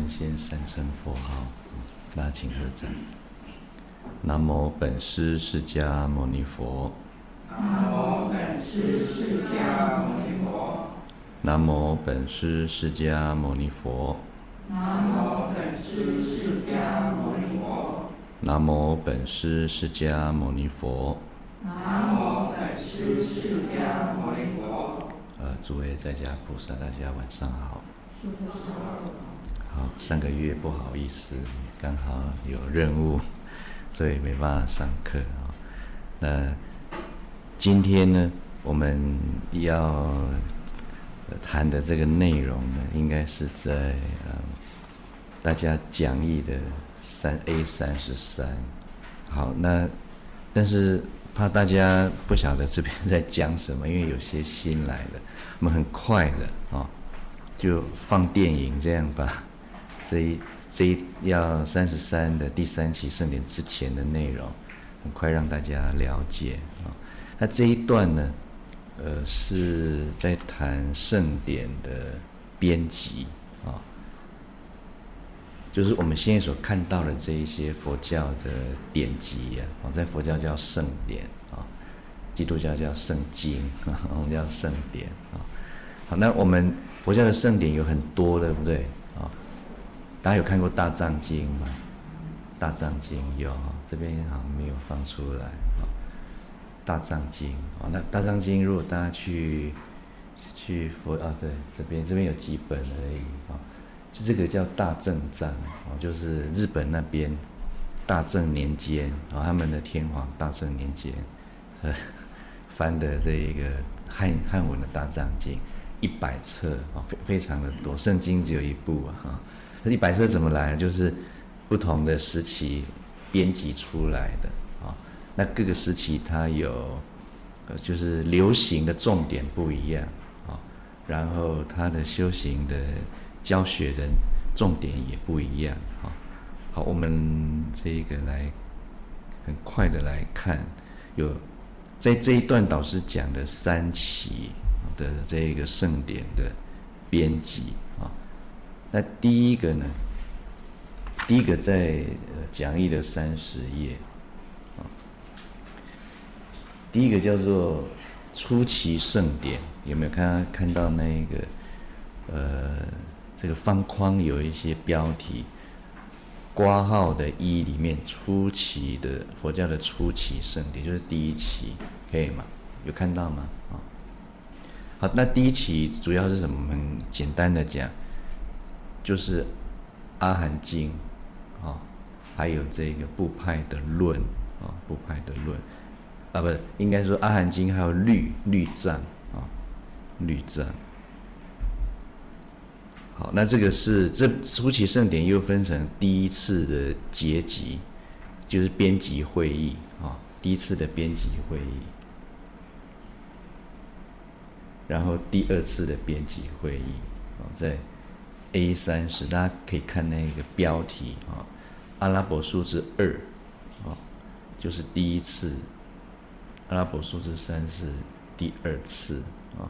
们先三称佛号，大家请合掌。南无本师释迦牟尼佛。 南无本师释迦牟尼佛。 南无本师释迦牟尼佛。 南无本师释迦牟尼佛。 南无本师释迦牟尼佛。 南无本师释迦牟尼佛。 诸位在家菩萨，大家晚上好。好，3个月不好意思，刚好有任务，所以没办法上课啊。那今天呢，我们要谈的这个内容呢，应该是在大家讲义的A33。好，那但是怕大家不晓得这边在讲什么，因为有些新来的，我们很快的就放电影这样把这一要33的第3期圣典之前的内容，很快让大家了解啊。那这一段呢，是在谈圣典的编辑啊，就是我们现在所看到的这一些佛教的典籍啊，在佛教叫圣典啊，基督教叫圣经，我们叫圣典啊。好，那我们佛教的圣典有很多，对不对啊？大家有看过大藏经吗？大藏经有，这边好像没有放出来啊。大藏经那大藏经如果大家去佛对，这边有几本而已就这个叫大正藏就是日本那边大正年间他们的天皇大正年间翻的这个汉文的大藏经100册非常的多，圣经只有1部这100册怎么来呢？就是不同的时期编辑出来的那各个时期它有就是流行的重点不一样然后它的修行的教学的重点也不一样好，我们这个来很快的来看，有在这一段导师讲的3期的这个圣典的编辑那第一个呢，第一个在讲义的30页第一个叫做初期圣典，有没有看到那个这个方框有一些标题，括号的1里面初期的佛教的初期圣典就是第1期，可以吗？有看到吗？好，那第1期主要是什么？我们简单的讲，就是阿含经还有这个部派的论部派的论不是，应该说阿含经还有律藏律藏。好，那这个是这初期圣典又分成第1次的结集，就是编辑会议第1次的编辑会议，然后第2次的编辑会议在 A30， 大家可以看那个标题阿拉伯数字2就是第1次，阿拉伯数字3是第2次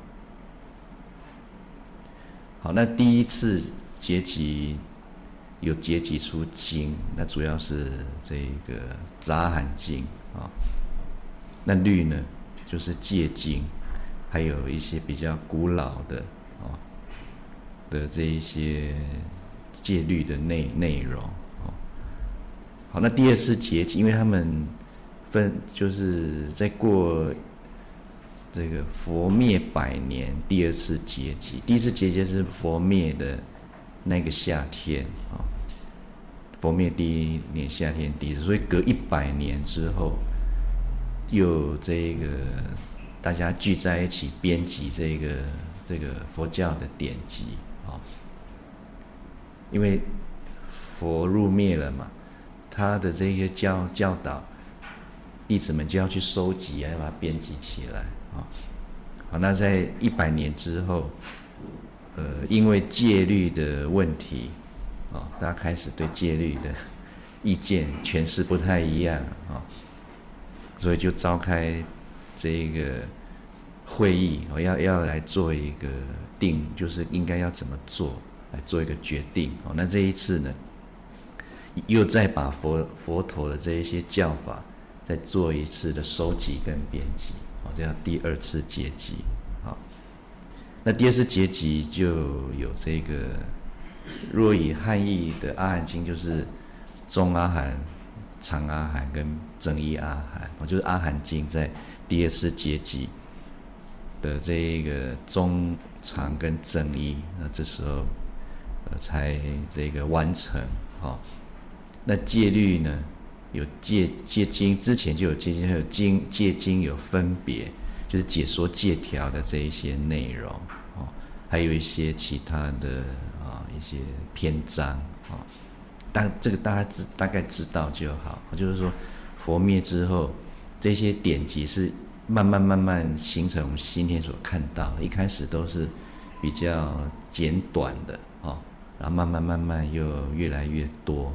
好，那第1次结集有结集出经，那主要是这个杂含经那律呢就是戒经，还有一些比较古老的的这一些戒律的内容好，那第2次结集，因为他们就是在过这个佛灭100年，第2次结集，第1次结集是佛灭的那个夏天佛灭第1年夏天第1次，所以隔100年之后，又这个大家聚在一起编辑这个佛教的典籍因为佛入灭了嘛，他的这些教导，弟子们就要去收集要把它编辑起来好，那在100年之后因为戒律的问题大家开始对戒律的意见诠释不太一样所以就召开这个会议要来做一个就是应该要怎么做来做一个决定。那这一次呢，又再把佛陀的这一些教法再做一次的收集跟编辑，这叫第二次结集。那第二次结集就有这个，若以汉译的阿含经，就是中阿含、长阿含跟增一阿含，就是阿含经在第二次结集的这个中、长跟增一，那这时候才这个完成。那戒律呢，有戒经，之前就有戒经，还有戒经有分别，就是解说戒条的这一些内容，还有一些其他的一些篇章，这个大家大概知道就好。就是说，佛灭之后，这些典籍是慢慢形成我们今天所看到的，一开始都是比较简短的，然后慢慢又越来越多。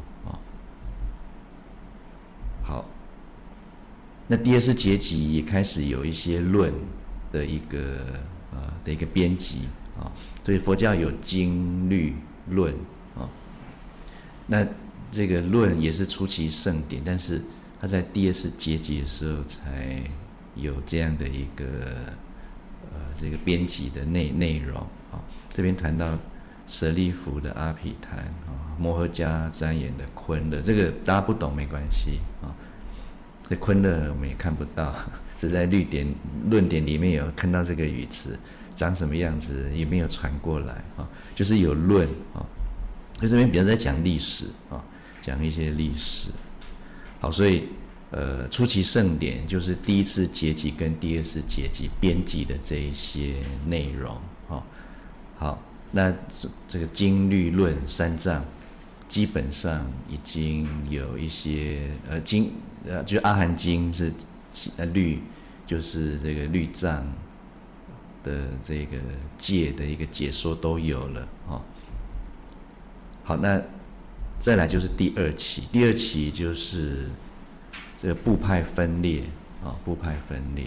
好，那第二次结集也开始有一些论的一个编辑，所以佛教有经律论，那这个论也是出其盛典，但是它在第二次结集的时候才有这样的一个这个编辑的内容。这边谈到舍利弗的阿毗昙，摩诃迦旃延的昆勒，这个大家不懂没关系这昆勒我们也看不到，只在论点里面有看到这个语词长什么样子，也没有传过来就是有论所以这边比较在讲历史讲一些历史。好，所以出其盛典就是第一次结集跟第二次结集编辑的这一些内容。好，那这个经律论三藏基本上已经有一些就是阿含经是律，就是这个律藏的这个戒的一个解说都有了。好，那再来就是第二期就是这个部派分裂部派分裂。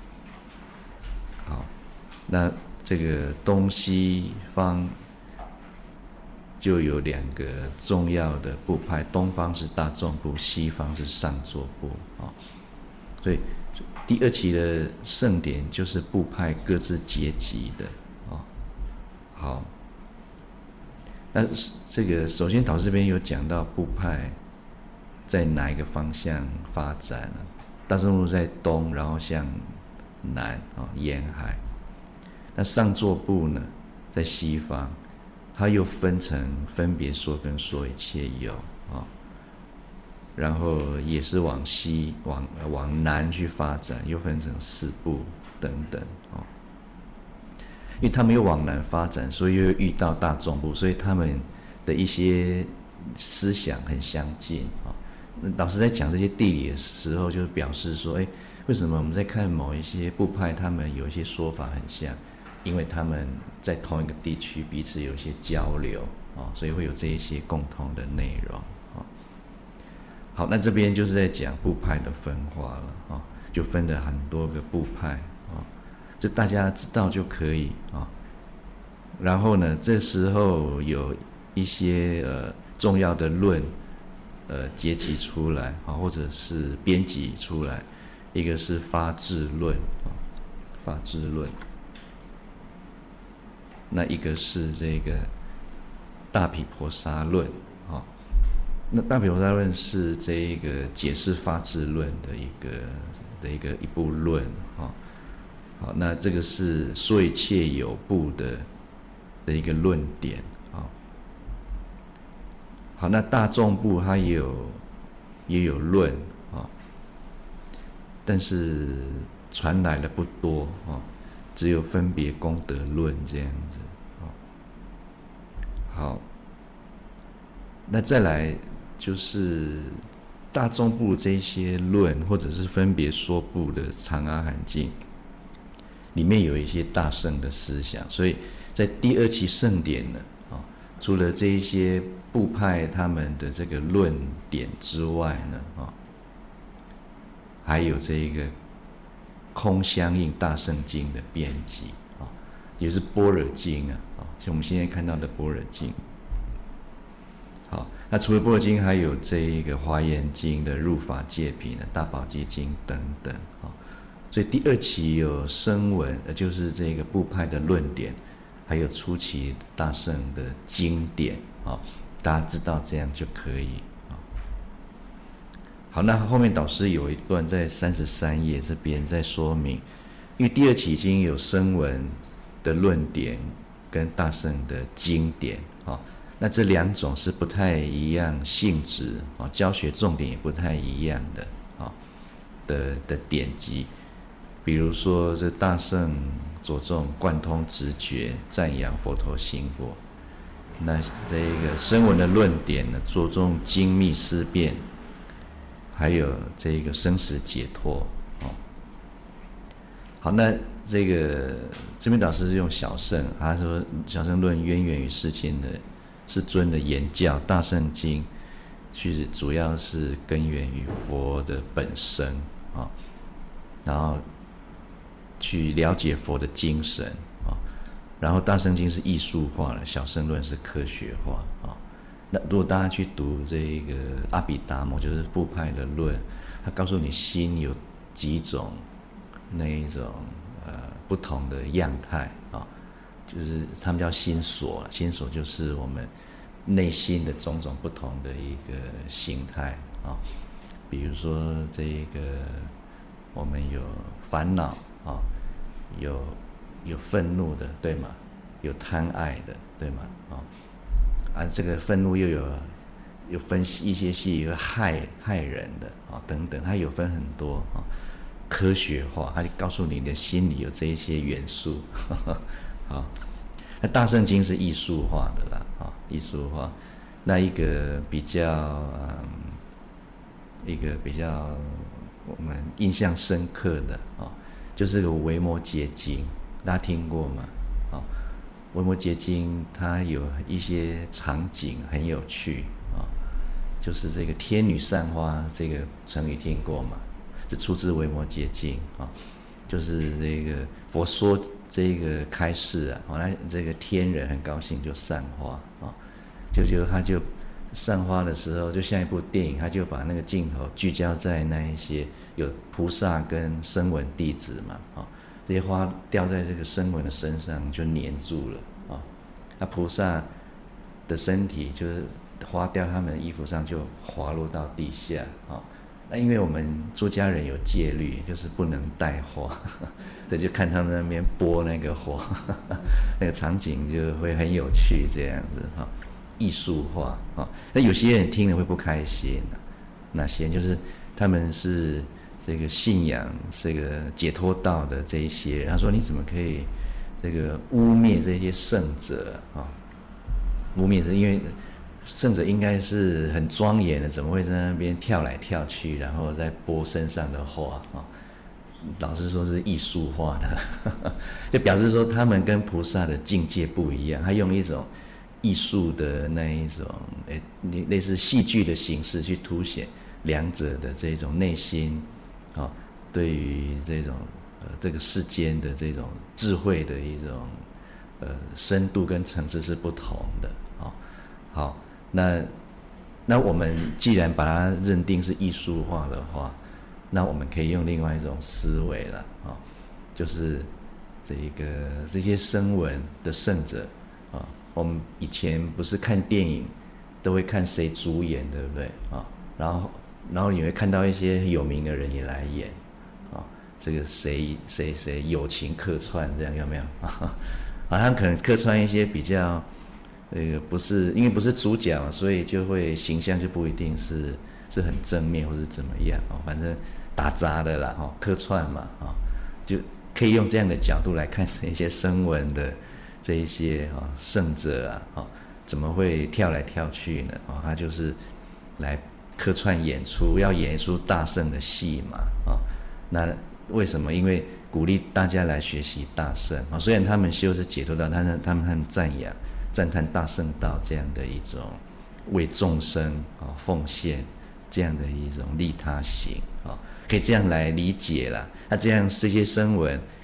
好，那这个东西方就有两个重要的部派，东方是大众部，西方是上座部所以第二期的盛典就是部派各自结集的好，那这个首先导师这边有讲到部派在哪一个方向发展大乘部在东，然后向南沿海。那上座部呢，在西方，它又分分别说跟说一切有然后也是往西往南去发展，又分成四部等等因为他们又往南发展，所以又遇到大众部，所以他们的一些思想很相近那老师在讲这些地理的时候，就表示说，为什么我们在看某一些部派，他们有一些说法很像？因为他们在同一个地区彼此有一些交流所以会有这一些共同的内容好，那这边就是在讲部派的分化了就分了很多个部派这大家知道就可以然后呢，这时候有一些重要的论结集出来或者是编辑出来，一个是发智论发智论。那一个是这个大毗婆沙论那大毗婆沙论是这一个解释发智论的一部论好，那这个是说一切有部的一个论点好，那大众部它也有论但是传来的不多只有分别功德论这样子好，那再来就是大众部这些论，或者是分别说部的长阿含经里面有一些大乘的思想，所以在第二期盛典呢除了这一些部派他们的这个论点之外呢还有这个空相应大乘经的编辑也是般若经啊，像我们现在看到的般若经。好，那除了般若经，还有这一个华严经的入法界品的大宝积经等等啊。所以第二期有声闻，就是这个部派的论点，还有初期大乘的经典啊，大家知道这样就可以啊。好，那后面导师有一段在33页这边在说明，因为第二期已经有声闻的论点跟大乘的经典啊。那这两种是不太一样性质啊，教学重点也不太一样的啊的典籍，比如说这大乘着重贯通直觉，赞扬佛陀心果；那这个声闻的论点呢，着重精密思辨，还有这个生死解脱。好，那这边导师是用小乘，他说小乘论渊源于世间的。世尊的言教，大乘经是主要是根源于佛的本身啊，然后去了解佛的精神啊，然后大乘经是艺术化的，小乘论是科学化啊。那如果大家去读这个阿毗达摩，就是部派的论，他告诉你心有几种那一种不同的样态啊。就是他们叫心所，心所就是我们内心的种种不同的一个形态啊，比如说这个我们有烦恼啊，有愤怒的，对吗？有贪爱的，对吗？这个愤怒又有分一些系有害人的啊等等，它有分很多啊，科学化，它就告诉你的心里有这一些元素。好，那大乘经是艺术化的啦，艺术化。那一个比较我们印象深刻的就是个维摩诘经，大家听过吗？维摩诘经它有一些场景很有趣就是这个天女散花这个成语听过吗？这出自维摩诘经就是这个佛说这个开示那这个天人很高兴就散花他就散花的时候，就像一部电影，他就把那个镜头聚焦在那一些有菩萨跟声闻弟子嘛这些花掉在这个声闻的身上就黏住了那菩萨的身体就是花掉他们的衣服上就滑落到地下那因为我们出家人有戒律，就是不能带花，这就看他们那边拨那个花，那个场景就会很有趣，这样子艺术化那有些人听了会不开心哪些就是他们是这个信仰这个解脱道的这一些，他说你怎么可以这个污蔑这些圣者污蔑是因为圣者应该是很庄严的，怎么会在那边跳来跳去，然后再拨身上的花老师说是艺术化的就表示说他们跟菩萨的境界不一样，他用一种艺术的那一种类似戏剧的形式去凸显两者的这种内心对于这种这个世间的这种智慧的一种深度跟层次是不同的好，那我们既然把它认定是艺术化的话，那我们可以用另外一种思维了就是这些声闻的圣者我们以前不是看电影都会看谁主演，对不对然后你会看到一些有名的人也来演这个谁友情客串，这样有没有他们可能客串一些比较不是因为不是主角，所以就会形象就不一定是很正面或是怎么样反正打杂的啦客串嘛就可以用这样的角度来看这些声闻的这一些圣者怎么会跳来跳去呢他就是来客串演出，要演出大乘的戏嘛那为什么？因为鼓励大家来学习大乘虽然他们修是解脱道，但是他们赞叹大乘道这样的一种为众生奉献这样的一种利他行可以这样来理解啦。那这样这些声闻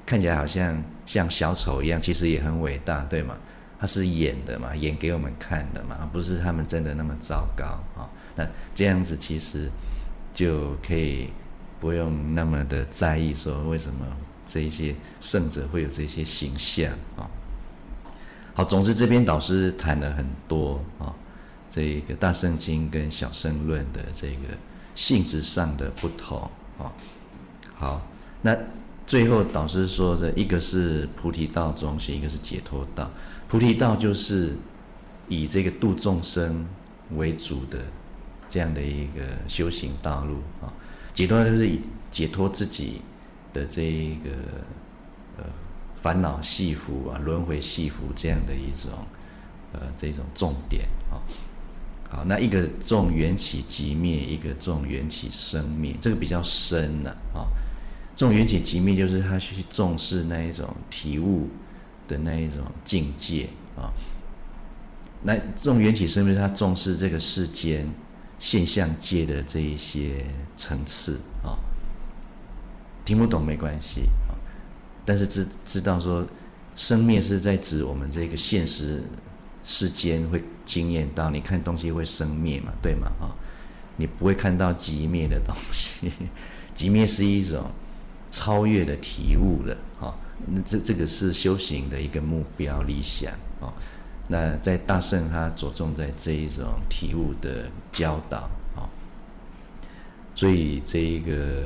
看起来好像小丑一样，其实也很伟大，对吗？他是演的嘛，演给我们看的嘛，不是他们真的那么糟糕啊。那这样子其实就可以不用那么的在意说为什么这一些圣者会有这些形象啊。好，总之这边导师谈了很多啊，这个大圣经跟小圣论的这个性质上的不同啊。好，那最后导师说的一个是菩提道中心，一个是解脱道。菩提道就是以这个度众生为主的这样的一个修行道路啊。解脱就是以解脱自己的这一个烦恼系缚啊、轮回系缚这样的一种这种重点啊。好，那一个重缘起即灭，一个重缘起生灭，这个比较深了啊。重缘起即灭就是他去重视那一种体悟的那一种境界啊。那重缘起生灭，他重视这个世间现象界的这一些层次啊。听不懂没关系啊，但是知道说生灭是在指我们这个现实世间会经验到，你看东西会生灭嘛，对吗？啊，你不会看到寂灭的东西，寂灭是一种超越的体悟的啊。那这个是修行的一个目标理想啊。那在大圣他着重在这一种体悟的教导啊，所以这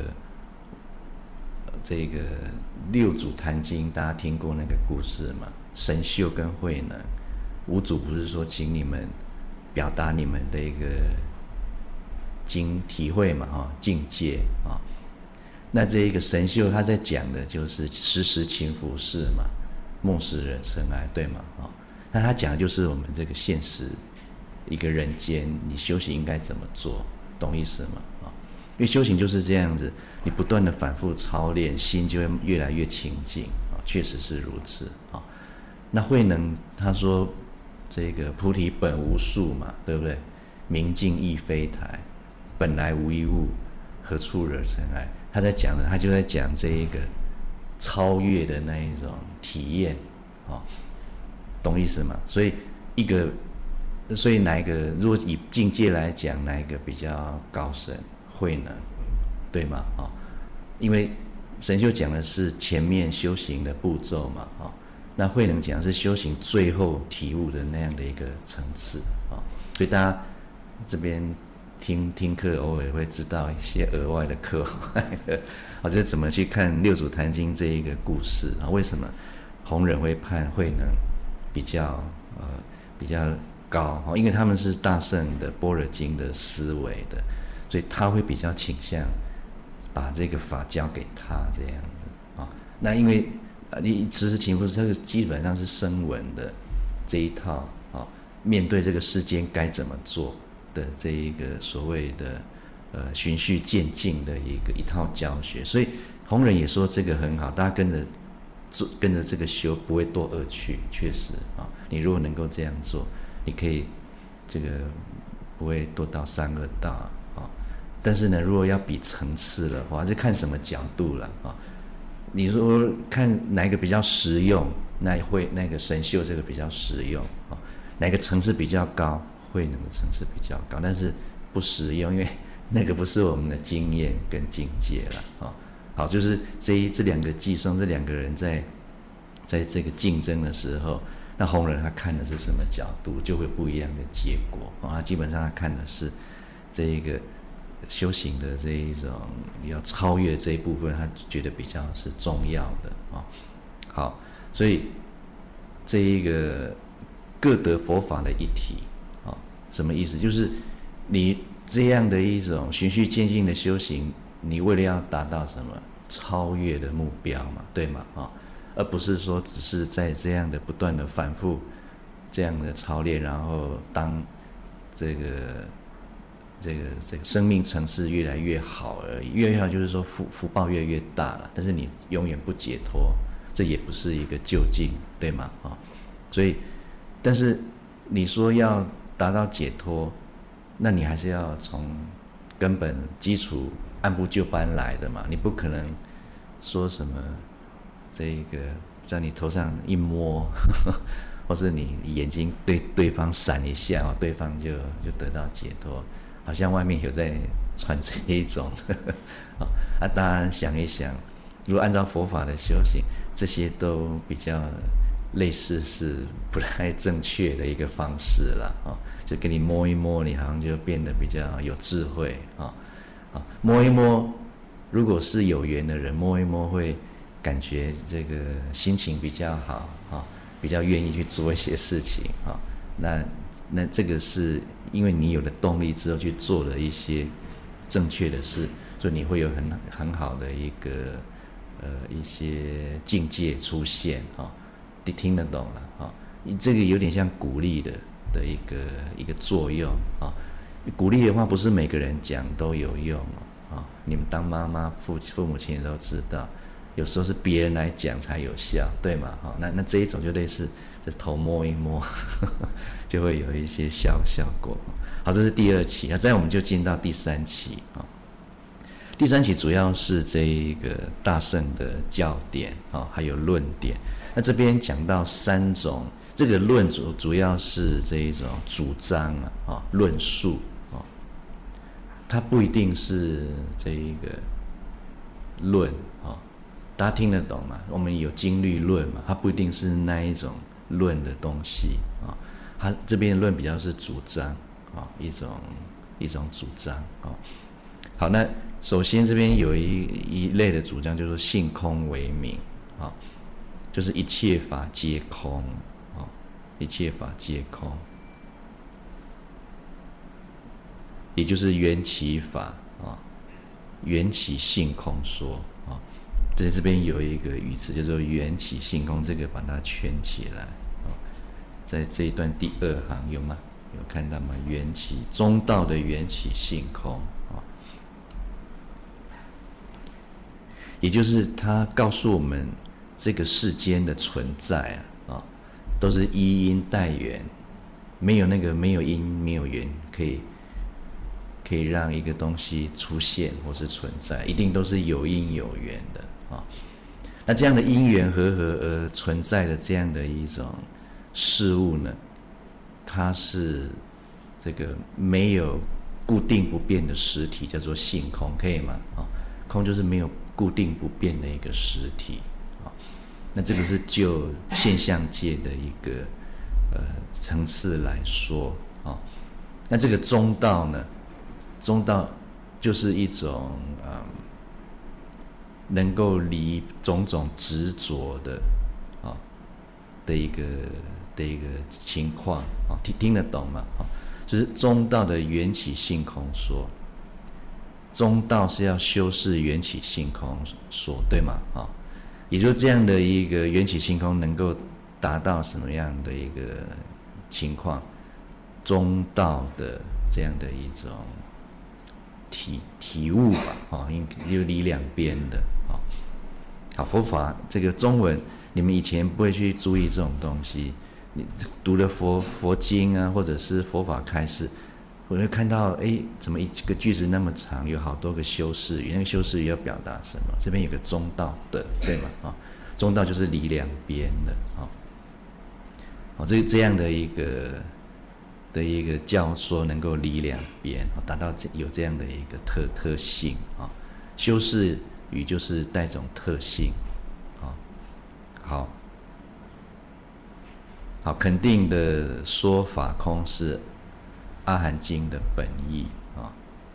个六祖坛经大家听过那个故事嘛？神秀跟慧能，五祖不是说请你们表达你们的一个体会嘛，境界啊。那这一个神秀他在讲的就是时时勤拂拭嘛，莫使惹尘埃，对吗？那他讲的就是我们这个现实一个人间，你修行应该怎么做，懂意思吗？因为修行就是这样子，你不断的反复操练，心就会越来越清净啊，确实是如此啊。那慧能他说这个菩提本无树嘛，对不对？明镜亦非台，本来无一物，何处惹尘埃？他就在讲这一个超越的那一种体验啊，懂意思吗？所以哪一个如果以境界来讲，哪一个比较高深？慧能，对吗？因为神秀讲的是前面修行的步骤嘛，那慧能讲的是修行最后体悟的那样的一个层次啊。所以大家这边听课偶尔会知道一些额外的课，就是怎么去看六祖坛经这一个故事啊？为什么弘忍会判慧能比较高？因为他们是大圣的般若经的思维的。所以他会比较倾向把这个法交给他这样子啊。那因为你时时勤拂拭，这个基本上是声闻的这一套啊，面对这个世间该怎么做的这一个所谓的循序渐进的一套教学。所以弘忍也说这个很好，大家跟着这个修，不会堕恶趣。确实啊，你如果能够这样做，你可以这个不会堕到三恶道啊。但是呢，如果要比层次的话，就看什么角度了啊。你说看哪一个比较实用，那个神秀这个比较实用啊。哪个层次比较高，慧能的层次比较高，但是不实用，因为那个不是我们的经验跟境界了啊。好，就是这两个寄生，这两个人在这个竞争的时候，那弘忍他看的是什么角度，就会不一样的结果啊。基本上他看的是这一个修行的这一种要超越这一部分，他觉得比较是重要的啊。好，所以这一个各得佛法的一体啊，什么意思？就是你这样的一种循序渐进的修行，你为了要达到什么超越的目标嘛，对吗？而不是说只是在这样的不断的反复这样的操练，然后当这个生命层次越来越好而已，越来越好就是说福报越来越大了，但是你永远不解脱，这也不是一个究竟，对吗？所以，但是你说要达到解脱，那你还是要从根本基础按部就班来的嘛，你不可能说什么这个在你头上一摸，或是你眼睛对对方闪一下哦，对方就得到解脱，好像外面有在传这一种啊，当然想一想，如果按照佛法的修行，这些都比较类似是不太正确的一个方式了啊，就给你摸一摸，你好像就变得比较有智慧啊，摸一摸，如果是有缘的人，摸一摸会感觉这个心情比较好啊，比较愿意去做一些事情啊，那这个是因为你有了动力之后去做了一些正确的事，所以你会有很好的一个一些境界出现啊，你听得懂了啊？这个有点像鼓励的一个作用啊。鼓励的话，不是每个人讲都有用啊。你们当妈妈、父母亲都知道，有时候是别人来讲才有效，对吗？好，那这一种就类似，这头摸一摸，就会有一些效果。好，这是第2期，那再我们就进到第3期啊。第3期主要是这一个大乘的教典啊，还有论点。那这边讲到3种，这个论主要是这一种主张啊，论述啊，它不一定是这一个论啊，大家听得懂吗？我们有经律论嘛，它不一定是那一种论的东西啊，它这边的论比较是主张啊，一种主张啊。好，那首先这边有一类的主张，就是性空为名啊，就是一切法皆空啊，一切法皆空，也就是缘起法啊，缘起性空说啊。这边有一个语词叫做缘起性空，这个把它圈起来啊，在这一段第2行有吗？有看到吗？缘起中道的缘起性空啊。也就是他告诉我们，这个世间的存在啊，都是依因带缘，没有因没有缘可以让一个东西出现或是存在，一定都是有因有缘的啊。那这样的因缘和合而存在的这样的一种事物呢，它是这个没有固定不变的实体，叫做性空，可以吗？啊，空就是没有固定不变的一个实体啊，那这个是就现象界的一个层次来说啊，那这个中道呢，中道就是一种能够离种种执着的啊的一个情况啊，听得懂吗？啊，就是中道的缘起性空说。中道是要修饰缘起性空说，对吗？啊，也就这样的一个缘起性空能够达到什么样的一个情况？中道的这样的一种体悟吧，啊，又离两边的啊。好，佛法这个中文，你们以前不会去注意这种东西，你读了佛经啊，或者是佛法开示。我会看到，怎么一个句子那么长，有好多个修饰语，那个修饰语要表达什么？这边有个中道的，对吗？啊，中道就是离两边的，这样的一个教说能够离两边，达到有这样的一个特性啊。修饰语就是带种特性，好，肯定的说法空是阿含经的本意啊。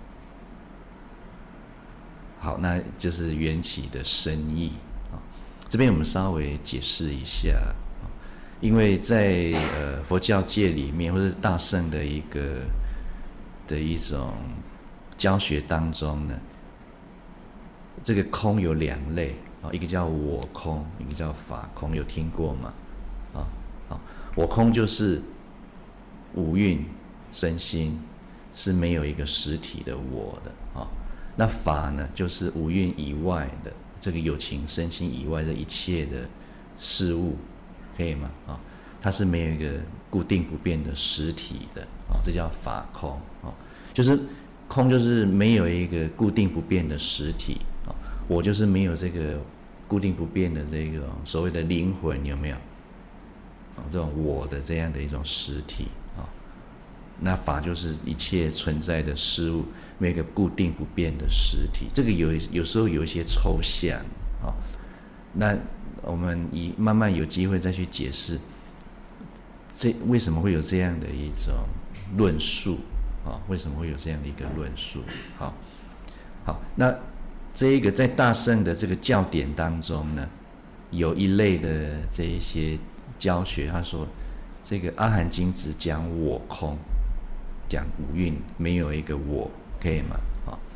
好，那就是缘起的深意啊。这边我们稍微解释一下，因为在佛教界里面，或者是大乘的一种教学当中呢，这个空有2类啊，一个叫我空，一个叫法空，有听过吗？我空就是五蕴身心是没有一个实体的我的啊。那法呢，就是五蕴以外的这个有情身心以外的一切的事物，可以吗？啊，它是没有一个固定不变的实体的啊，这叫法空啊，就是空就是没有一个固定不变的实体啊。我就是没有这个固定不变的这种所谓的灵魂，有没有？这种我的这样的一种实体啊，那法就是一切存在的事物没有一个固定不变的实体。这个有时候有一些抽象啊，那我们慢慢有机会再去解释，为什么会有这样的一种论述啊？为什么会有这样的一个论述？好，那这一个在大乘的这个教典当中呢，有一类的这一些教学，他说这个阿含经只讲我空，讲五蕴没有一个我，可以吗？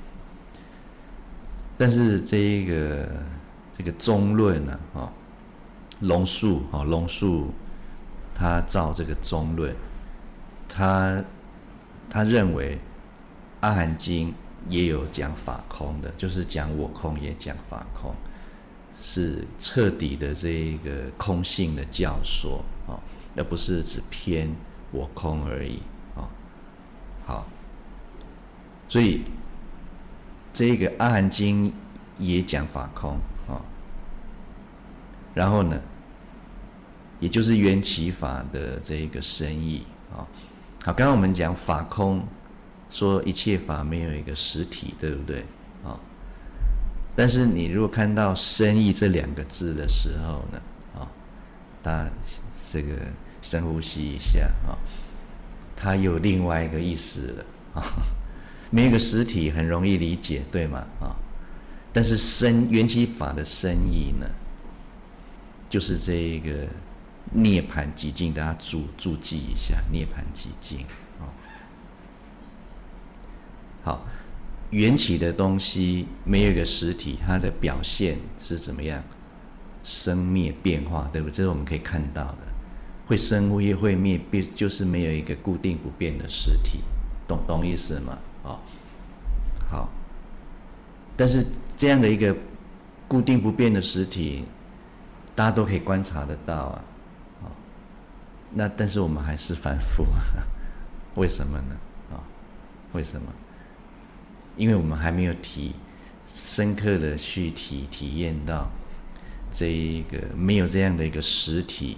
但是这个中论呢，龙树他照这个中论，他认为阿含经也有讲法空的，就是讲我空也讲法空，是彻底的这个空性的教说而不是只偏我空而已好，所以这个阿含经也讲法空然后呢，也就是缘起法的这个深意好，刚刚我们讲法空，说一切法没有一个实体，对不对但是你如果看到深意这两个字的时候呢大家这个深呼吸一下它有另外一个意思了没有一个实体很容易理解，对吗但是缘起法的深意呢，就是这一个涅槃寂静，大家注记一下涅槃寂静好，缘起的东西没有一个实体，它的表现是怎么样？生灭变化，对不对？这是我们可以看到的，会生会灭，就是没有一个固定不变的实体，懂意思吗？好，但是这样的一个固定不变的实体，大家都可以观察得到那但是我们还是反复为什么呢？为什么？因为我们还没有深刻的去体验到这一个没有这样的一个实体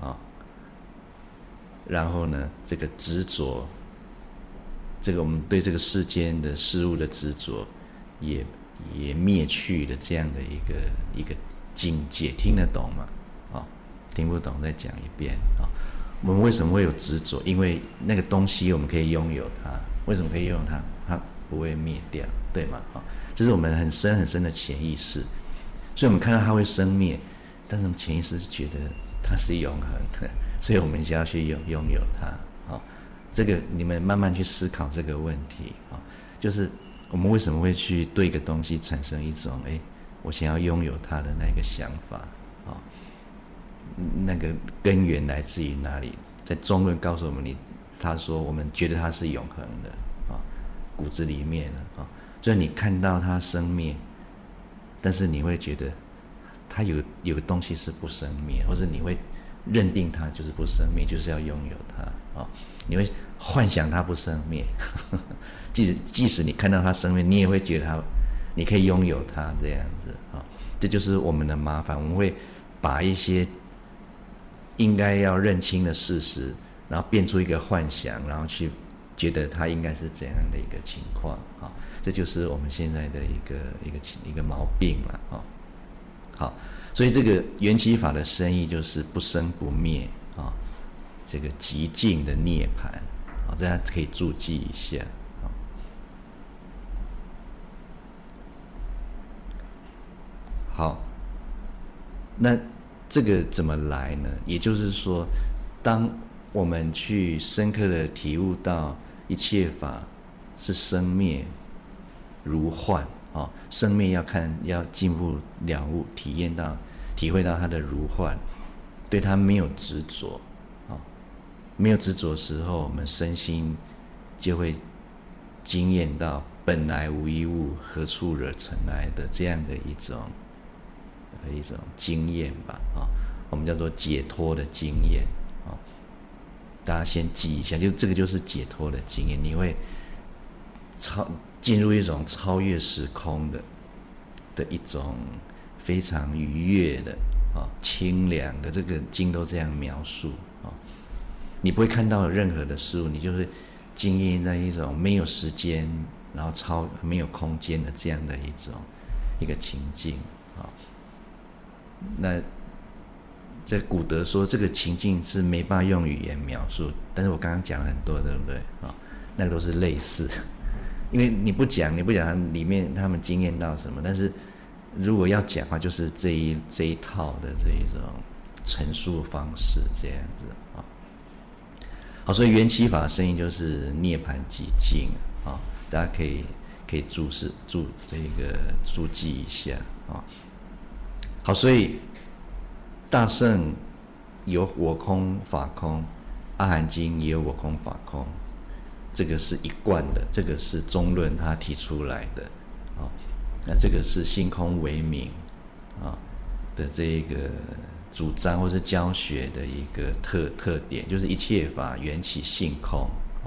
然后呢，这个执着，这个我们对这个世间的事物的执着也灭去了这样的一个境界，听得懂吗？听不懂再讲一遍我们为什么会有执着？因为那个东西我们可以拥有它，为什么可以拥有它？它不会灭掉，对吗？这是我们很深很深的潜意识，所以我们看到它会生灭，但是我们潜意识是觉得它是永恒的，所以我们就要去拥有它这个你们慢慢去思考这个问题就是我们为什么会去对一个东西产生一种我想要拥有它的那个想法那个根源来自于哪里？在中论告诉我们，他说我们觉得它是永恒的骨子里面所以你看到它生灭，但是你会觉得它有个东西是不生灭，或者你会认定它就是不生灭，就是要拥有它你会幻想它不生灭即使你看到它生灭，你也会觉得你可以拥有它这样子这就是我们的麻烦，我们会把一些应该要认清的事实，然后变出一个幻想，然后去觉得它应该是怎样的一个情况这就是我们现在的一个毛病了好，所以这个缘起法的深意就是不生不灭这个极静的涅槃大家可以注记一下好，那这个怎么来呢？也就是说，当我们去深刻的体悟到一切法是生灭如幻生灭要进一步了悟，体会到它的如幻，对它没有执着没有执着的时候，我们身心就会经验到本来无一物，何处惹尘埃的这样的一种经验吧我们叫做解脱的经验大家先记一下，就这个就是解脱的经验，你会进入一种超越时空的一种非常愉悦的清凉的，这个经都这样描述你不会看到任何的事物，你就是经验在一种没有时间，然后没有空间的这样的一个情境那这古德说这个情境是没办法用语言描述，但是我刚刚讲了很多，对不对那个都是类似，因为你不讲里面他们经验到什么，但是如果要讲的话，就是这一套的这一种陈述方式这样子好，所以缘起法生意就是涅槃寂静大家可以注记一下好，所以大乘有我空法空，阿含经也有我空法空，这个是一贯的，这个是中论他提出来的那这个是性空为名的这个主张或是教学的一个特点，就是一切法缘起性空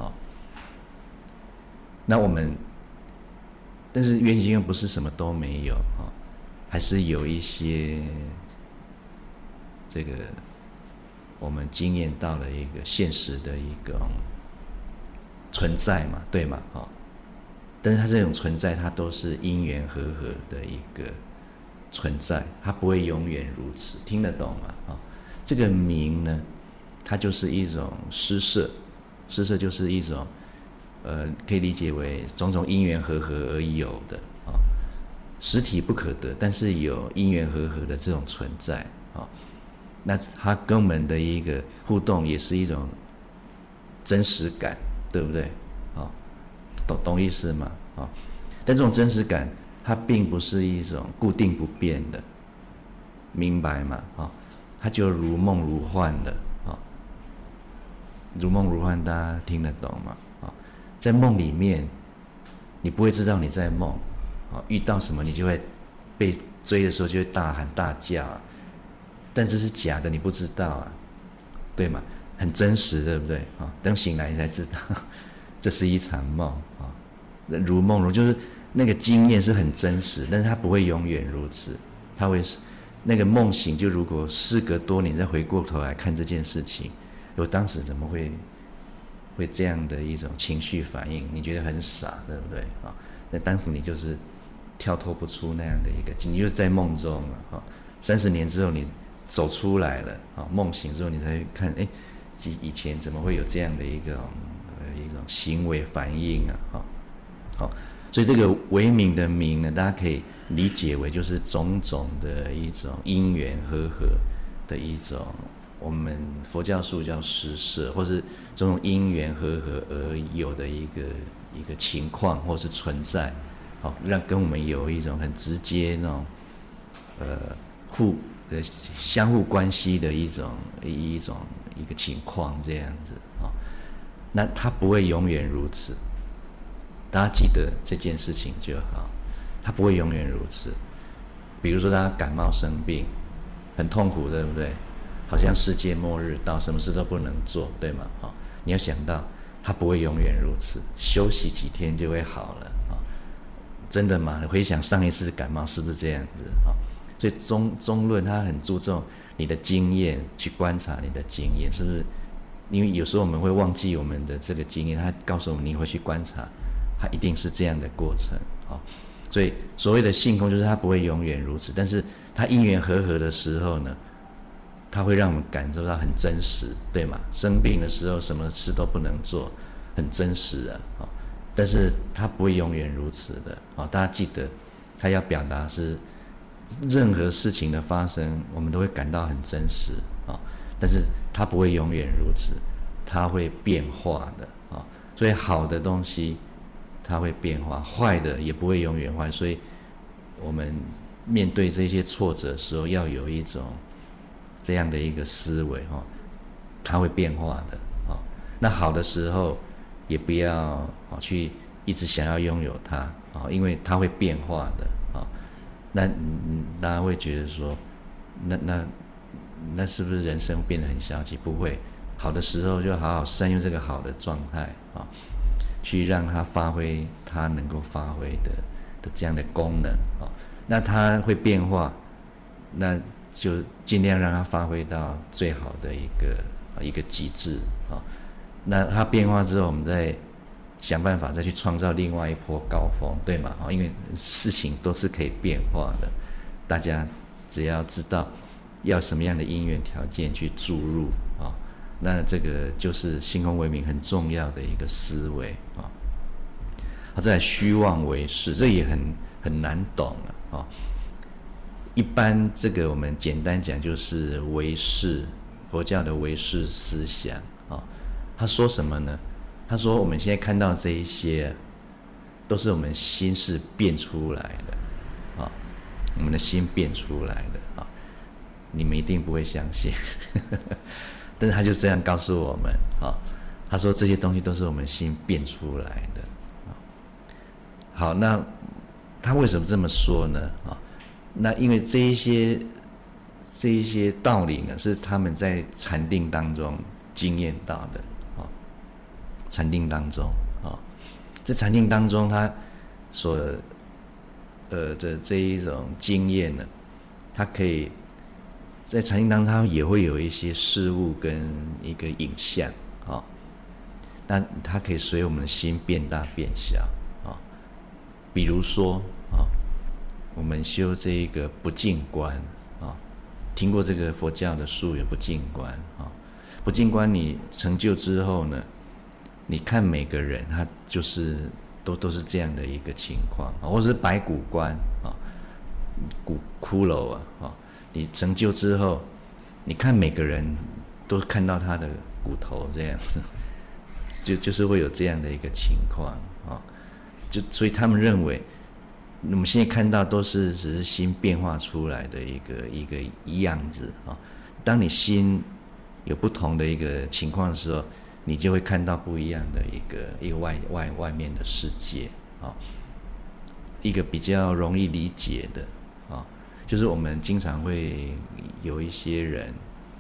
那但是缘起性空不是什么都没有还是有一些这个我们经验到的一个现实的一个存在嘛，对吗但是它这种存在，它都是因缘和合的一个存在，它不会永远如此，听得懂吗这个名呢，它就是一种施设就是一种可以理解为种种因缘和合而有的实体不可得，但是有因缘和合的这种存在那它跟我们的一个互动也是一种真实感，对不对懂意思吗但这种真实感它并不是一种固定不变的，明白吗它就如梦如幻的如梦如幻，大家听得懂吗在梦里面你不会知道你在梦遇到什么你就会被追的时候就会大喊大叫但这是假的，你不知道对吗？很真实，对不对等醒来你才知道这是一场梦如梦如，就是那个经验是很真实，但是它不会永远如此，它会那个梦醒，就如果事隔多年再回过头来看这件事情，我当时怎么会这样的一种情绪反应，你觉得很傻，对不对那当时你就是跳脱不出那样的一个，你就在梦中了30年之后你走出来了梦醒之后你才会看以前怎么会有这样的一种行为反应所以这个为名的名呢，大家可以理解为就是种种的一种因缘和合的一种，我们佛教术叫施设，或是这种因缘和合而有的一个情况或是存在让跟我们有一种很直接那种相互关系的一个情况这样子那它不会永远如此，大家记得这件事情就好，它不会永远如此。比如说大家感冒生病很痛苦，对不对？好像世界末日到，什么事都不能做，对吗你要想到它不会永远如此，休息几天就会好了真的吗？回想上一次感冒是不是这样子所以中论它很注重你的经验，去观察你的经验是不是，因为有时候我们会忘记我们的这个经验，它告诉我们你会去观察，它一定是这样的过程所以所谓的性空就是它不会永远如此，但是它因缘和合的时候呢，它会让我们感受到很真实，对吗？生病的时候什么事都不能做，很真实但是它不会永远如此的大家记得它要表达是任何事情的发生我们都会感到很真实但是它不会永远如此，它会变化的所以好的东西它会变化，坏的也不会永远坏，所以我们面对这些挫折的时候要有一种这样的一个思维它会变化的那好的时候也不要去一直想要拥有它因为它会变化的那大家会觉得说那是不是人生变得很消极？不会，好的时候就好好善用这个好的状态去让它发挥它能够发挥的这样的功能那它会变化， 那就尽量让它发挥到最好的一个极致啊。那它变化之后，我们再想办法再去创造另外一波高峰，对吗？因为事情都是可以变化的，大家只要知道要什么样的因缘条件去注入啊，那这个就是星空为明很重要的一个思维啊。好，再来虚妄为事，这也很难懂啊。一般这个我们简单讲就是唯识，佛教的唯识思想啊。他说什么呢？他说我们现在看到这一些，都是我们心事变出来的啊，我们的心变出来的啊。你们一定不会相信，但是他就这样告诉我们啊。他说这些东西都是我们心变出来的啊。好，那他为什么这么说呢？啊？那因为这一些道理呢，是他们在禅定当中经验到的啊。禅定当中啊，在禅定当中，他所的这一种经验呢，他可以在禅定当中，他也会有一些事物跟一个影像啊。那它可以随我们的心变大变小啊。比如说啊。我们修这一个不净观啊，听过这个佛教的术语不净观啊。不净观你成就之后呢，你看每个人他就是都是这样的一个情况啊，或者是白骨观啊，骷髅啊，你成就之后，你看每个人都看到他的骨头这样子，就是会有这样的一个情况啊。所以他们认为。我们现在看到都是只是心变化出来的一个样子啊。当你心有不同的一个情况的时候，你就会看到不一样的一个外面的世界啊。一个比较容易理解的啊，就是我们经常会有一些人，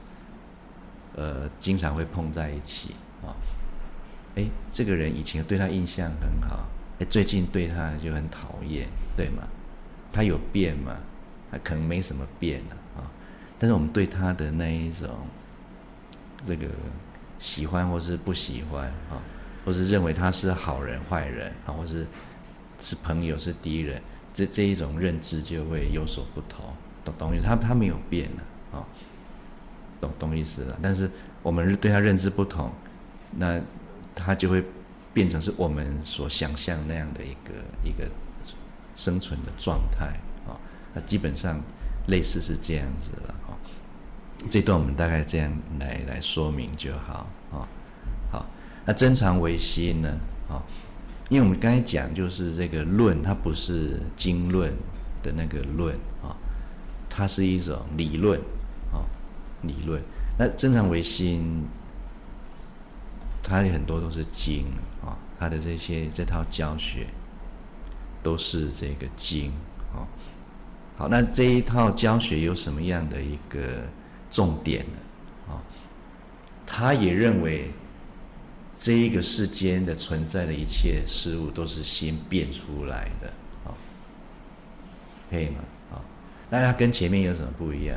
经常会碰在一起啊。这个人以前对他印象很好。最近对他就很讨厌，对吗？他有变吗？他可能没什么变啊。但是我们对他的那一种这个喜欢或是不喜欢啊，或是认为他是好人坏人啊，或是朋友是敌人，这一种认知就会有所不同，懂意思？他没有变啊，懂意思了。但是我们对他认知不同，那他就会。变成是我们所想象那样的一个生存的状态啊，那基本上类似是这样子了啊。这段我们大概这样来说明就好啊。好，那真常为心呢啊？因为我们刚才讲就是这个论，它不是经论的那个论啊，它是一种理论啊，理论。那真常为心。它很多都是经啊，它的这套教学都是这个经啊。好，那这一套教学有什么样的一个重点呢？啊，他也认为这一个世间的存在的一切事物都是心变出来的啊，可以吗？啊，那它跟前面有什么不一样？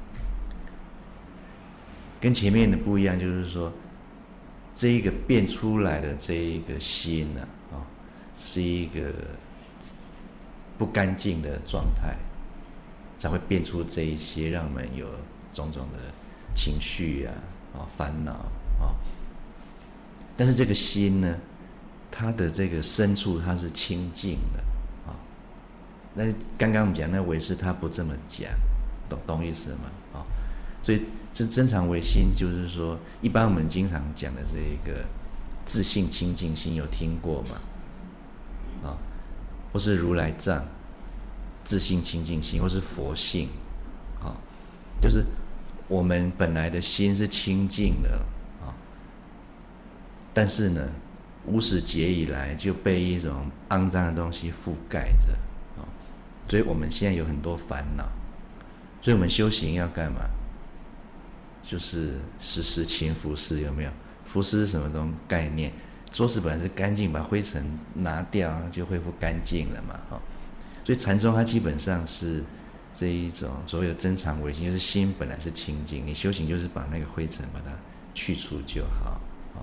跟前面的不一样，就是说。这一个变出来的这一个心呢，啊，是一个不干净的状态，才会变出这一些让我们有种种的情绪烦恼啊。但是这个心呢，它的这个深处它是清净的啊。那刚刚我们讲那唯识他不这么讲，懂意思吗？啊，所以。这真常为心，就是说，一般我们经常讲的这个自性清净心，有听过吗？啊，或是如来藏自性清净心，或是佛性，啊，就是我们本来的心是清净的啊，但是呢，无始劫以来就被一种肮脏的东西覆盖着啊，所以我们现在有很多烦恼，所以我们修行要干嘛？就是时勤拂拭，有没有？拂拭是什么东概念？桌子本来是干净，把灰尘拿掉就恢复干净了嘛，所以禅宗它基本上是这一种所谓的真常唯心，就是心本来是清净，你修行就是把那个灰尘把它去除就好。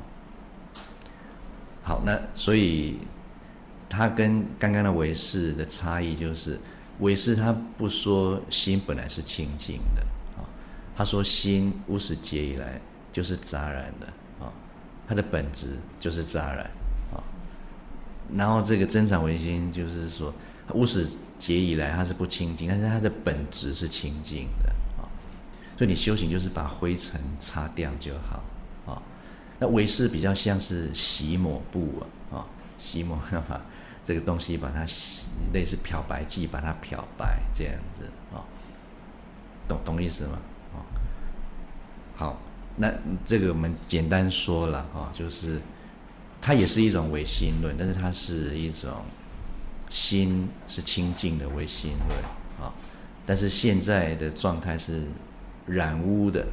好，那所以它跟刚刚的唯识的差异就是，唯识它不说心本来是清净的他说心无始劫以来就是杂染的它的本质就是杂染然后这个真常唯心就是说，无始劫以来它是不清净，但是它的本质是清净的所以你修行就是把灰尘擦掉就好那唯识比较像是洗抹布洗抹把这个东西把它类似漂白剂把它漂白这样子懂意思吗好，那这个我们简单说了就是它也是一种唯心论，但是它是一种心是清净的唯心论但是现在的状态是染污的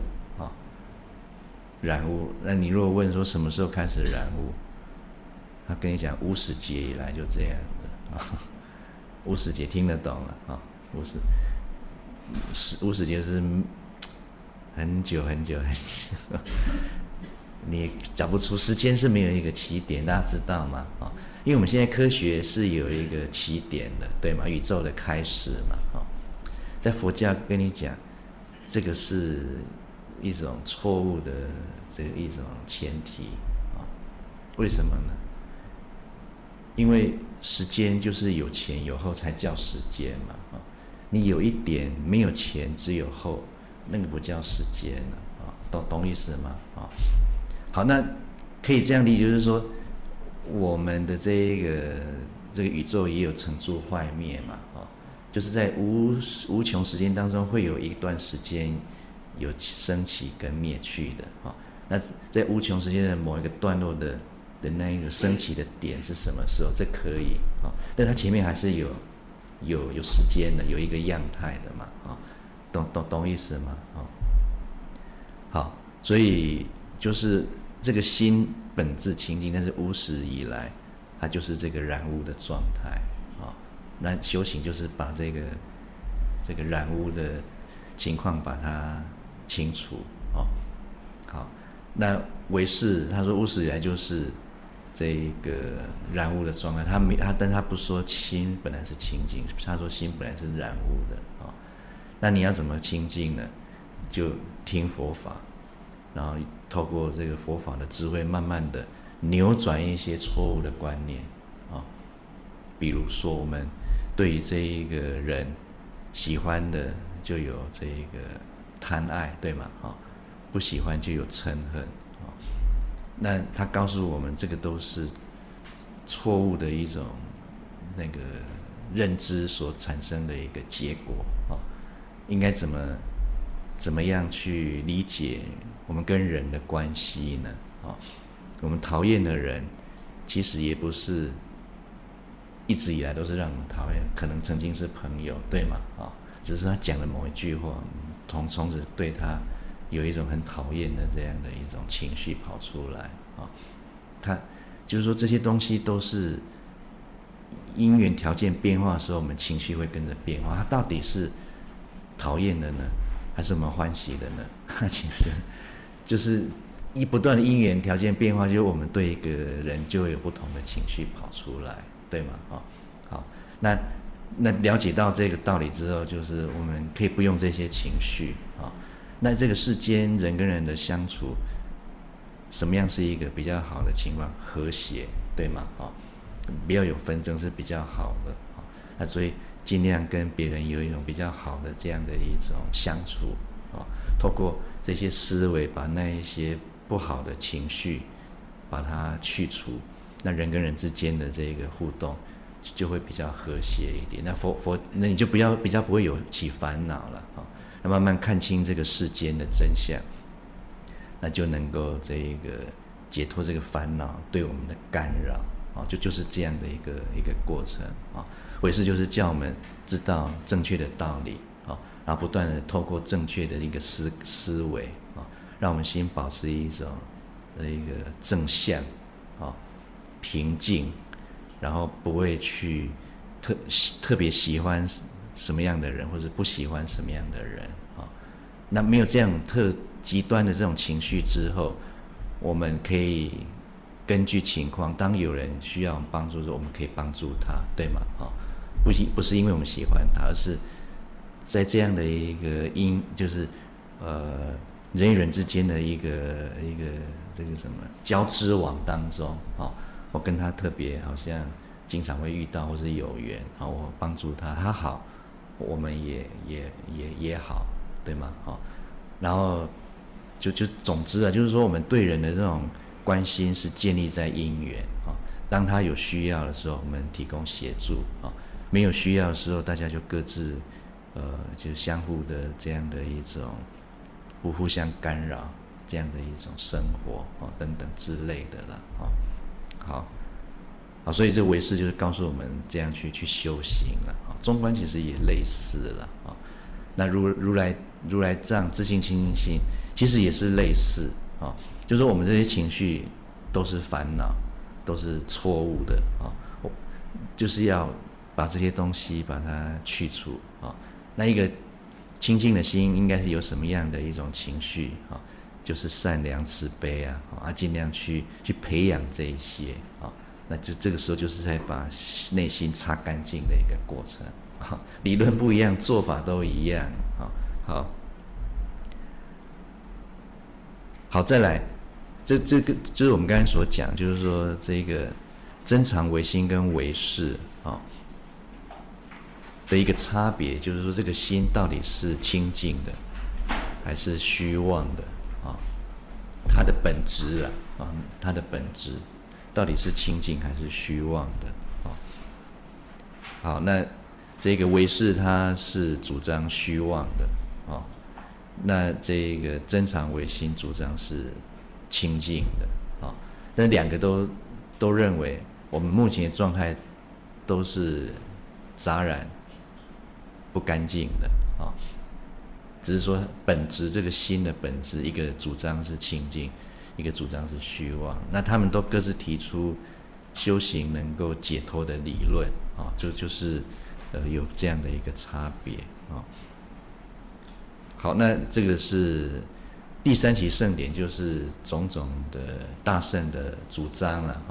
染污。那你如果问说什么时候开始染污，他跟你讲无始劫以来就这样子无始劫听得懂了无始劫是很久很久很久你找不出时间是没有一个起点，大家知道吗因为我们现在科学是有一个起点的，对吗？宇宙的开始嘛在佛教跟你讲，这个是一种错误的这个一种前提为什么呢？因为时间就是有前有后才叫时间嘛你有一点没有前只有后，那个不叫时间了懂意思吗好，那可以这样理解，就是说我们的这个宇宙也有成住坏灭嘛就是在无穷时间当中会有一段时间有升起跟灭去的那在无穷时间的某一个段落的那一个升起的点是什么时候？这可以但它前面还是有时间的，有一个样态的嘛懂意思吗好，所以就是这个心本质清净，但是无始以来它就是这个染污的状态那修行就是把这个染污的情况把它清除好，那唯识他说无始以来就是这个染污的状态，但他不说心本来是清净，他说心本来是染污的那你要怎么清净呢？就听佛法，然后透过这个佛法的智慧，慢慢的扭转一些错误的观念比如说我们对于这一个人喜欢的就有这个贪爱，对吗不喜欢就有嗔恨那他告诉我们这个都是错误的一种那个认知所产生的一个结果应该怎么样去理解我们跟人的关系呢我们讨厌的人其实也不是一直以来都是让我们讨厌，可能曾经是朋友，对吗只是他讲了某一句话，从此对他有一种很讨厌的这样的一种情绪跑出来他就是说这些东西都是因缘条件变化的时候，我们情绪会跟着变化。他到底是讨厌的呢，还是我们欢喜的呢？其实就是不断的因缘条件变化，就是我们对一个人就会有不同的情绪跑出来，对吗？好，那了解到这个道理之后，就是我们可以不用这些情绪那这个世间人跟人的相处，什么样是一个比较好的情况？和谐，对吗？不要有纷争是比较好的那所以尽量跟别人有一种比较好的这样的一种相处透过这些思维把那一些不好的情绪把它去除，那人跟人之间的这个互动就会比较和谐一点。那你就比较不会有起烦恼了那慢慢看清这个世间的真相，那就能够这个解脱这个烦恼对我们的干扰就是这样的一个过程唯识就是叫我们知道正确的道理然后不断的透过正确的一个思维让我们心保持一种一个正向平静，然后不会去特别喜欢什么样的人，或者不喜欢什么样的人啊。那没有这样特极端的这种情绪之后，我们可以根据情况，当有人需要帮助的时候，我们可以帮助他，对吗？不是因为我们喜欢他，而是在这样的一个就是人与人之间的一个这个什么交织网当中我跟他特别好像经常会遇到，或是有缘我帮助他，他好，我们也好，对吗？然后就总之就是说，我们对人的这种关心是建立在因缘当他有需要的时候，我们提供协助没有需要的时候，大家就各自就相互的这样的一种不互相干扰这样的一种生活等等之类的啦好，所以这唯识就是告诉我们这样去修行了中观其实也类似了那如来藏自性清净心其实也是类似就是说我们这些情绪都是烦恼，都是错误的就是要把这些东西把它去除那一个清净的心应该是有什么样的一种情绪就是善良慈悲尽量去培养这一些那这个时候就是在把内心擦干净的一个过程理论不一样，做法都一样好，再来，这个就是我们刚才所讲，就是说这个真常唯心跟唯识的一个差别，就是说这个心到底是清净的还是虚妄的它的本质它的本质到底是清净还是虚妄的好，那这个唯识它是主张虚妄的那这个真常唯心主张是清净的但两个都认为我们目前的状态都是杂染不干净的只是说本质这个心的本质，一个主张是清净，一个主张是虚妄。那他们都各自提出修行能够解脱的理论就是有这样的一个差别好，那这个是第三期圣典，就是种种的大圣的主张了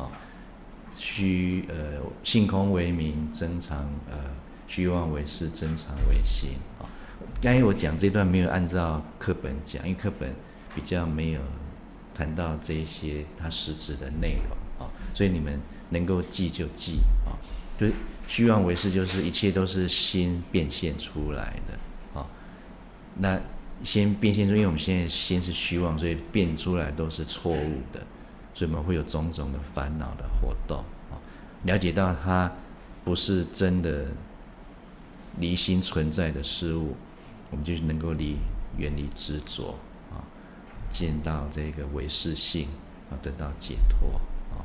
性空为名，真常虚妄为事，真常为心刚才我讲这段没有按照课本讲，因为课本比较没有谈到这一些它实质的内容所以你们能够记就记就是虚妄为事，就是一切都是心变现出来的那先变现出，因为我们现在心是虚妄，所以变出来都是错误的，所以我们会有种种的烦恼的活动了解到它不是真的离心存在的事物，我们就能够远离执着见到这个唯识性得到解脱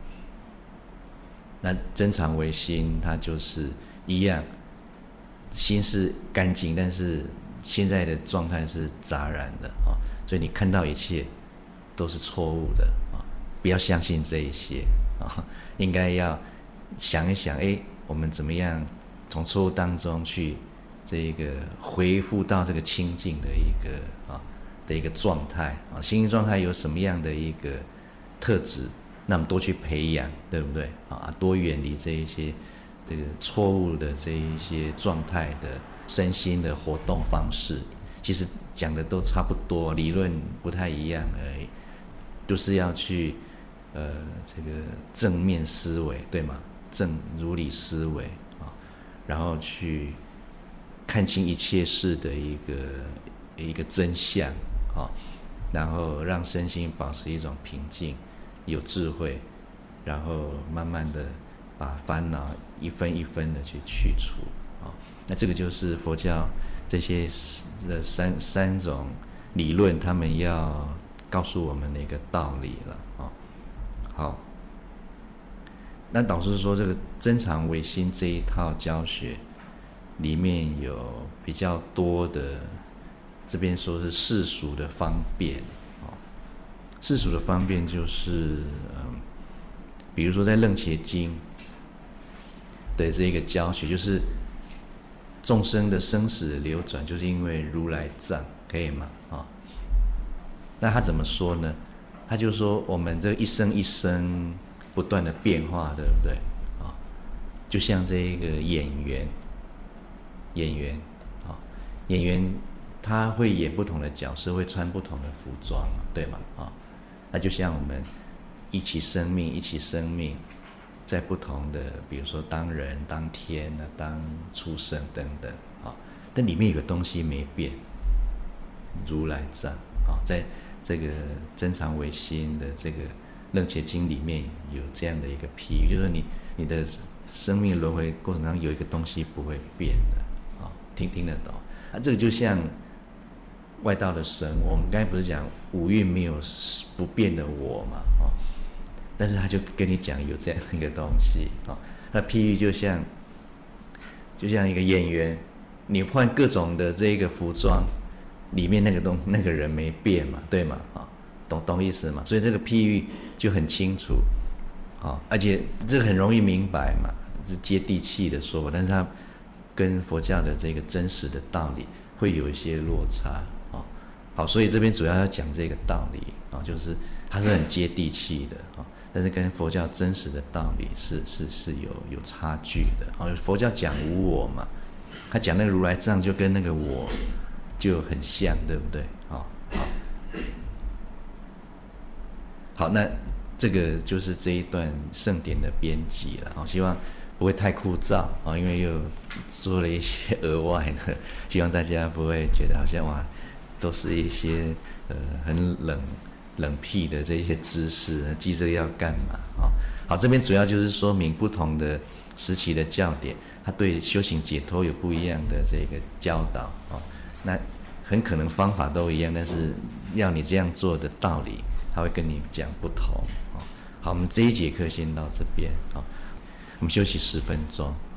那真常唯心，它就是一样，心是干净，但是现在的状态是杂染的所以你看到一切都是错误的不要相信这一些应该要想一想我们怎么样从错误当中去这个恢复到这个清净的一个状态清净状态有什么样的一个特质，那我们多去培养，对不对多远离这一些这个错误的这一些状态的身心的活动方式，其实讲的都差不多，理论不太一样而已，就是要去这个正面思维，对吗？正如理思维然后去看清一切事的一个真相然后让身心保持一种平静，有智慧，然后慢慢的把烦恼一分一分的去除那这个就是佛教这些三种理论他们要告诉我们的一个道理了好，那导师说这个真常唯心这一套教学里面有比较多的，这边说是世俗的方便世俗的方便就是比如说在楞伽经的这个教学，就是众生的生死流转，就是因为如来藏，可以吗？那他怎么说呢？他就说我们这一生一生不断的变化，对不对？就像这一个演员他会演不同的角色，会穿不同的服装，对吗？那就像我们一起生命，在不同的，比如说当人、当天、当畜生等等，但里面有个东西没变，如来藏，在这个真常唯心的这个楞伽经里面有这样的一个譬喻，就是说你的生命轮回过程当中有一个东西不会变的，听得懂？这个就像外道的神，我们刚才不是讲五蕴没有不变的我嘛，但是他就跟你讲有这样一个东西，那譬喻就像一个演员，你换各种的这个服装，里面那个人没变嘛，对吗？懂意思吗？所以这个譬喻就很清楚，而且这个很容易明白嘛，是接地气的说法，但是它跟佛教的这个真实的道理会有一些落差，好，所以这边主要要讲这个道理，就是它是很接地气的，但是跟佛教真实的道理是有差距的，佛教讲无我嘛，他讲那个如来藏就跟那个我就很像，对不对？好，那这个就是这一段圣典的编辑了，希望不会太枯燥，因为又做了一些额外的，希望大家不会觉得好像哇都是一些很冷僻的这些知识，记这个要干嘛？好，这边主要就是说明不同的时期的教典，它对修行解脱有不一样的这个教导，那很可能方法都一样，但是要你这样做的道理，他会跟你讲不同。好，我们这一节课先到这边，我们休息10分钟。